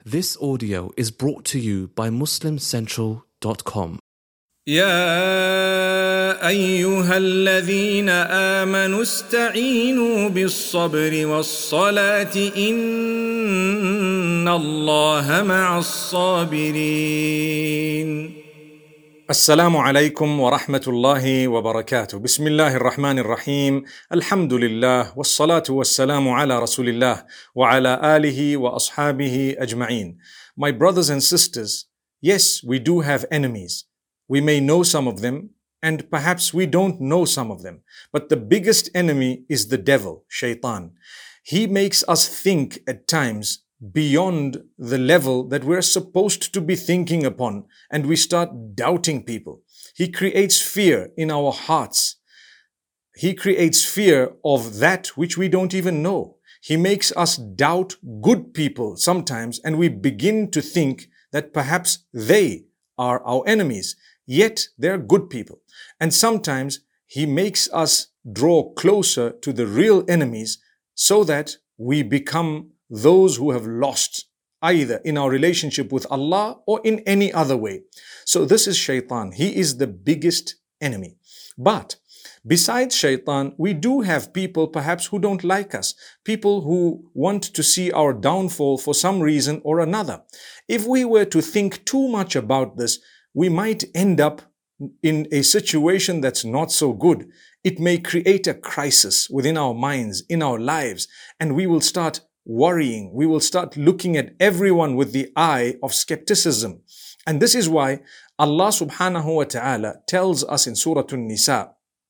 This audio is brought to you by MuslimCentral.com. يا أيها الذين آمنوا استعينوا بالصبر والصلاة إن الله مع الصابرين. السلام عليكم ورحمة الله وبركاته. بسم الله الرحمن الرحيم. الحمد لله والصلاة والسلام على رسول الله وعلى آله وأصحابه أجمعين. My brothers and sisters, yes, we do have enemies. We may know some of them, and perhaps we don't know some of them. But the biggest enemy is the devil, Shaitan. He makes us think at times beyond the level that we're supposed to be thinking upon, and we start doubting people. He creates fear in our hearts. He creates fear of that which we don't even know. He makes us doubt good people sometimes, and we begin to think that perhaps they are our enemies. Yet they're good people. And sometimes he makes us draw closer to the real enemies so that we become those who have lost either in our relationship with Allah or in any other way. So this is Shaitan. He is the biggest enemy. But besides Shaitan, we do have people perhaps who don't like us, people who want to see our downfall for some reason or another. If we were to think too much about this, we might end up in a situation that's not so good. It may create a crisis within our minds, in our lives, and we will start worrying. We will start looking at everyone with the eye of skepticism. And this is why Allah subhanahu wa ta'ala tells us in Surah An-Nisa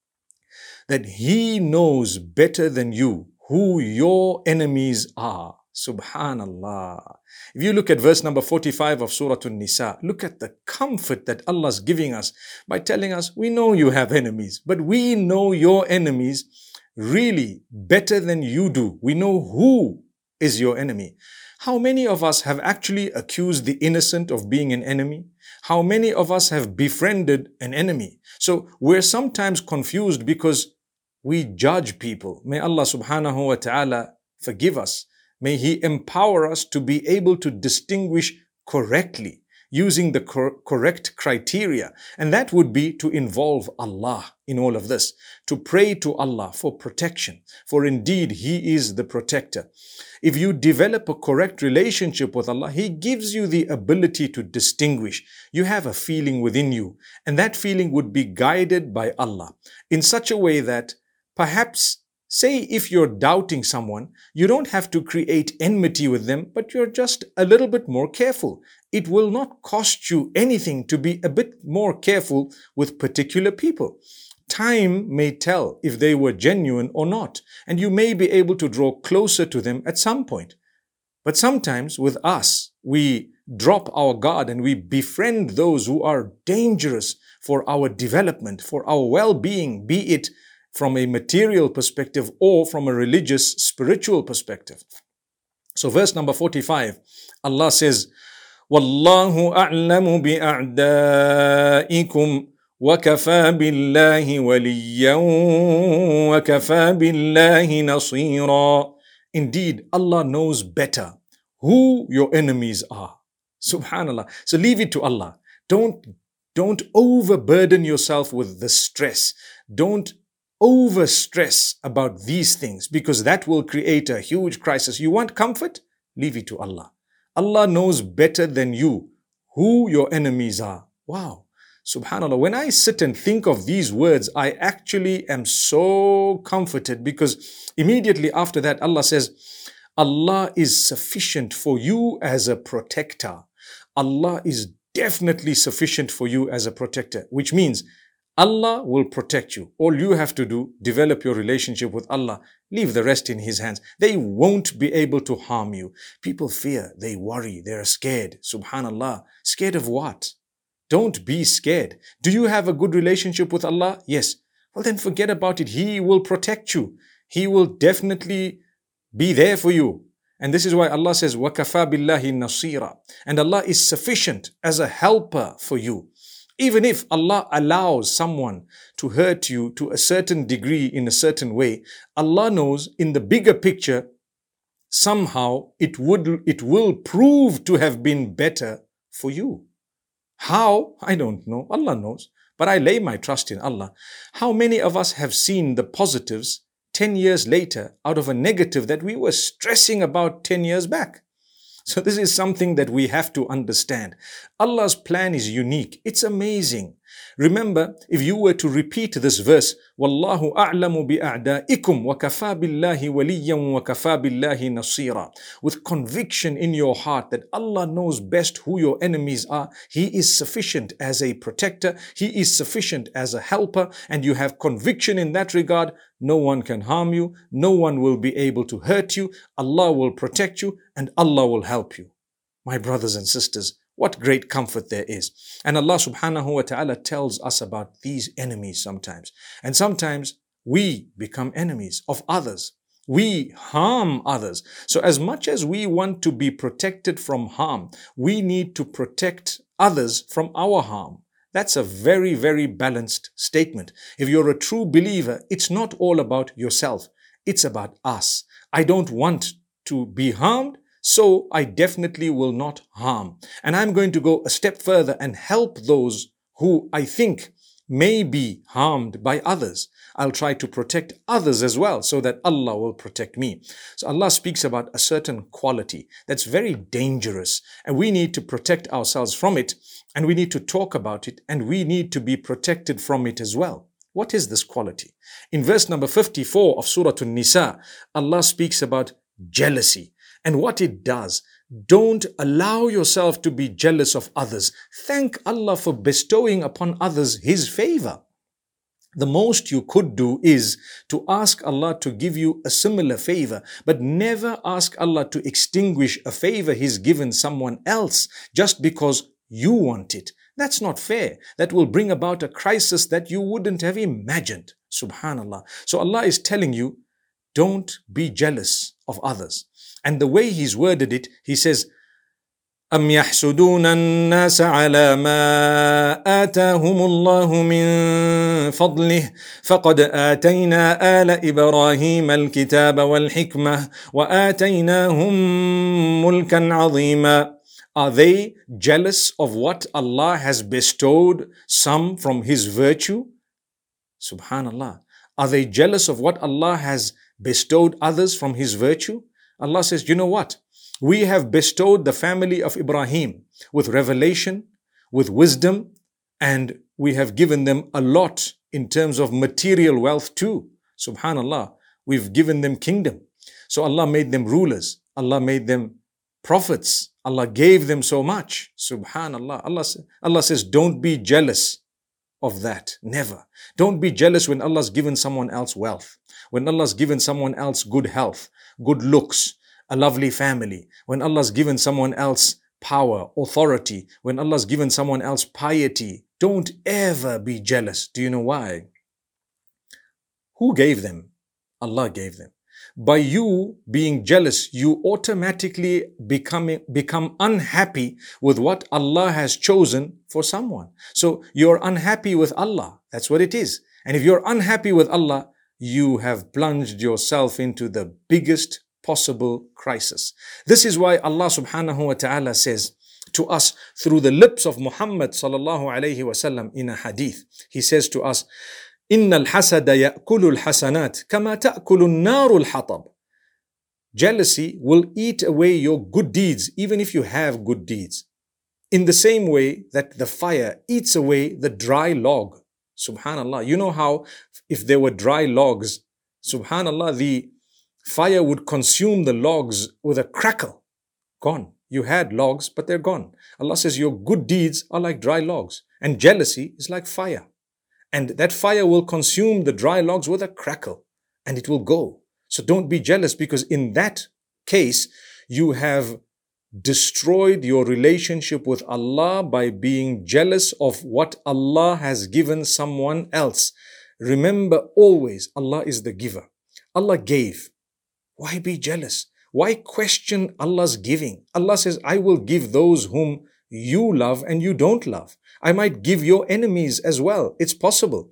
that He knows better than you who your enemies are. Subhanallah. If you look at verse number 45 of Surah An-Nisa, look at the comfort that Allah is giving us by telling us, we know you have enemies, but we know your enemies really better than you do. We know who is your enemy. How many of us have actually accused the innocent of being an enemy? How many of us have befriended an enemy? So we're sometimes confused because we judge people. May Allah subhanahu wa ta'ala forgive us. May He empower us to be able to distinguish correctly using the correct criteria. And that would be to involve Allah in all of this, to pray to Allah for protection, for indeed He is the protector. If you develop a correct relationship with Allah, He gives you the ability to distinguish. You have a feeling within you, and that feeling would be guided by Allah in such a way that perhaps, say if you're doubting someone, you don't have to create enmity with them, but you're just a little bit more careful. It will not cost you anything to be a bit more careful with particular people. Time may tell if they were genuine or not, and you may be able to draw closer to them at some point. But sometimes with us, we drop our guard and we befriend those who are dangerous for our development, for our well-being, be it from a material perspective or from a religious, spiritual perspective. So verse number 45, Allah says, وَاللَّهُ أَعْلَمُ بِأَعْدَائِكُمْ وَكَفَى بِاللَّهِ وَلِيًّا وَكَفَى بِاللَّهِ نَصِيرًا. Indeed, Allah knows better who your enemies are. Subhanallah. So leave it to Allah. Don't overburden yourself with the stress. Don't overstress about these things, because that will create a huge crisis. You want comfort? Leave it to Allah. Allah knows better than you who your enemies are. Wow. Subhanallah. When I sit and think of these words, I actually am so comforted, because immediately after that, Allah says, Allah is sufficient for you as a protector. Allah is definitely sufficient for you as a protector, which means Allah will protect you. All you have to do, develop your relationship with Allah. Leave the rest in His hands. They won't be able to harm you. People fear, they worry, they're scared. Subhanallah. Scared of what? Don't be scared. Do you have a good relationship with Allah? Yes. Well, then forget about it. He will protect you. He will definitely be there for you. And this is why Allah says, وَكَفَى بِاللَّهِ نَصِيرًا. And Allah is sufficient as a helper for you. Even if Allah allows someone to hurt you to a certain degree in a certain way, Allah knows in the bigger picture, somehow it will prove to have been better for you. How? I don't know. Allah knows. But I lay my trust in Allah. How many of us have seen the positives 10 years later out of a negative that we were stressing about 10 years back? So this is something that we have to understand. Allah's plan is unique. It's amazing. Remember, if you were to repeat this verse, Wallahu a'lamu bi'a'da'ikum wa kafa billahi waliyan wa kafa billahi nasira, with conviction in your heart that Allah knows best who your enemies are. He is sufficient as a protector. He is sufficient as a helper. And you have conviction in that regard. No one can harm you. No one will be able to hurt you. Allah will protect you and Allah will help you. My brothers and sisters, what great comfort there is. And Allah subhanahu wa ta'ala tells us about these enemies sometimes. And sometimes we become enemies of others. We harm others. So as much as we want to be protected from harm, we need to protect others from our harm. That's a very, very balanced statement. If you're a true believer, it's not all about yourself. It's about us. I don't want to be harmed, so I definitely will not harm. And I'm going to go a step further and help those who I think may be harmed by others. I'll try to protect others as well so that Allah will protect me. So Allah speaks about a certain quality that's very dangerous and we need to protect ourselves from it and we need to talk about it and we need to be protected from it as well. What is this quality? In verse number 54 of Surah An-Nisa, Allah speaks about jealousy and what it does. Don't allow yourself to be jealous of others. Thank Allah for bestowing upon others His favor. The most you could do is to ask Allah to give you a similar favor, but never ask Allah to extinguish a favor He's given someone else just because you want it. That's not fair. That will bring about a crisis that you wouldn't have imagined. Subhanallah. So Allah is telling you, don't be jealous of others. And the way He's worded it, He says, أَمْ يَحْسُدُونَ النَّاسَ عَلَى مَا آتَاهُمُ اللَّهُ مِنْ فَضْلِهِ فَقَدْ آتَيْنَا آلَ إِبْرَاهِيمَ الْكِتَابَ وَالْحِكْمَةَ وَآتَيْنَاهُمْ مُلْكًا عَظِيمًا. Are they jealous of what Allah has bestowed some from His virtue? Subhanallah. Are they jealous of what Allah has bestowed others from His virtue? Allah says, you know what? We have bestowed the family of Ibrahim with revelation, with wisdom, and we have given them a lot in terms of material wealth too. Subhanallah. We've given them kingdom. So Allah made them rulers. Allah made them prophets. Allah gave them so much. Subhanallah. Allah says, don't be jealous of that. Never. Don't be jealous when Allah's given someone else wealth. When Allah's given someone else good health, good looks, a lovely family. When Allah's given someone else power, authority. When Allah's given someone else piety. Don't ever be jealous. Do you know why? Who gave them? Allah gave them. By you being jealous, you automatically become unhappy with what Allah has chosen for someone. So you're unhappy with Allah. That's what it is. And if you're unhappy with Allah, you have plunged yourself into the biggest possible crisis. This is why Allah subhanahu wa ta'ala says to us through the lips of Muhammad sallallahu alayhi wasallam in a hadith. He says to us, إِنَّ الْحَسَدَ يَأْكُلُ الْحَسَنَاتِ كَمَا تَأْكُلُ النَّارُ الْحَطَبِ. Jealousy will eat away your good deeds, even if you have good deeds. In the same way that the fire eats away the dry log. Subhanallah. You know how if there were dry logs, subhanallah, the fire would consume the logs with a crackle. Gone. You had logs, but they're gone. Allah says your good deeds are like dry logs. And jealousy is like fire. And that fire will consume the dry logs with a crackle. And it will go. So don't be jealous because in that case, you have destroyed your relationship with Allah by being jealous of what Allah has given someone else. Remember always, Allah is the giver. Allah gave. Why be jealous? Why question Allah's giving? Allah says, I will give those whom you love and you don't love. I might give your enemies as well. It's possible.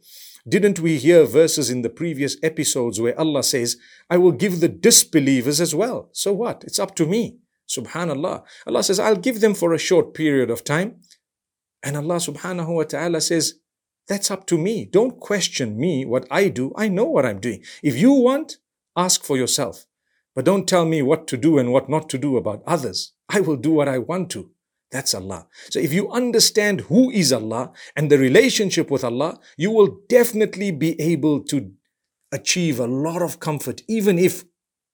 Didn't we hear verses in the previous episodes where Allah says, I will give the disbelievers as well. So what? It's up to me. Subhanallah. Allah says, I'll give them for a short period of time. And Allah subhanahu wa ta'ala says, that's up to me. Don't question me, what I do. I know what I'm doing. If you want, ask for yourself. But don't tell me what to do and what not to do about others. I will do what I want to. That's Allah. So if you understand who is Allah and the relationship with Allah, you will definitely be able to achieve a lot of comfort. Even if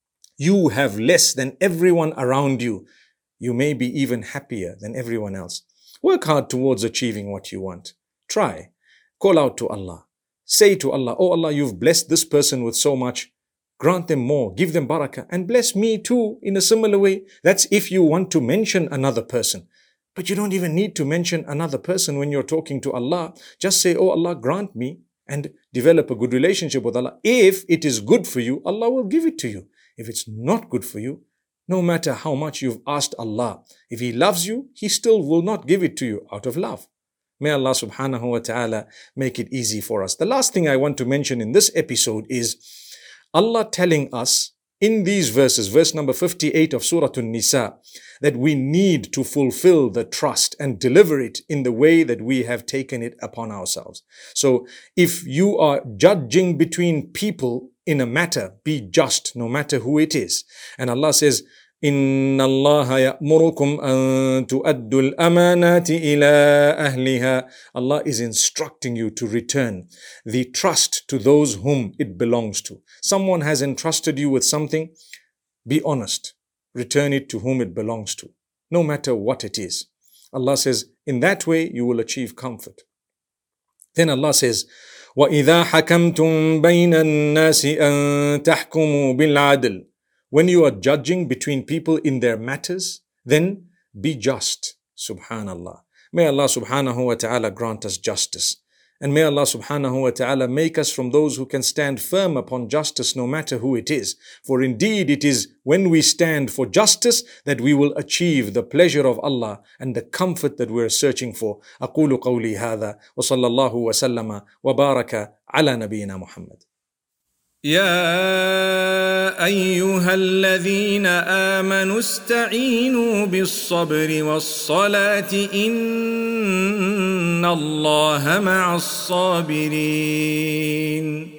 you have less than everyone around you, you may be even happier than everyone else. Work hard towards achieving what you want. Try. Call out to Allah. Say to Allah, oh Allah, you've blessed this person with so much. Grant them more. Give them barakah. And bless me too in a similar way. That's if you want to mention another person. But you don't even need to mention another person when you're talking to Allah. Just say, oh Allah, grant me, and develop a good relationship with Allah. If it is good for you, Allah will give it to you. If it's not good for you, no matter how much you've asked Allah, if He loves you, He still will not give it to you out of love. May Allah subhanahu wa ta'ala make it easy for us. The last thing I want to mention in this episode is Allah telling us in these verses, verse number 58 of Surah An-Nisa, that we need to fulfill the trust and deliver it in the way that we have taken it upon ourselves. So if you are judging between people in a matter, be just no matter who it is. And Allah says, إِنَّ اللَّهَ يَأْمُرُكُمْ أَن تُؤَدُّوا الْأَمَانَاتِ إِلَىٰ أَهْلِهَا. Allah is instructing you to return the trust to those whom it belongs to. Someone has entrusted you with something, be honest. Return it to whom it belongs to, no matter what it is. Allah says, in that way you will achieve comfort. Then Allah says, وَإِذَا حَكَمْتُمْ بَيْنَ النَّاسِ أَن تَحْكُمُوا بِالْعَدْلِ. When you are judging between people in their matters, then be just. Subhanallah. May Allah subhanahu wa ta'ala grant us justice. And may Allah subhanahu wa ta'ala make us from those who can stand firm upon justice no matter who it is. For indeed it is when we stand for justice that we will achieve the pleasure of Allah and the comfort that we're searching for. أقول قولي هذا وصلى الله وسلم وبارك على نبينا محمد. يا أيها الذين آمنوا استعينوا بالصبر والصلاة إن الله مع الصابرين.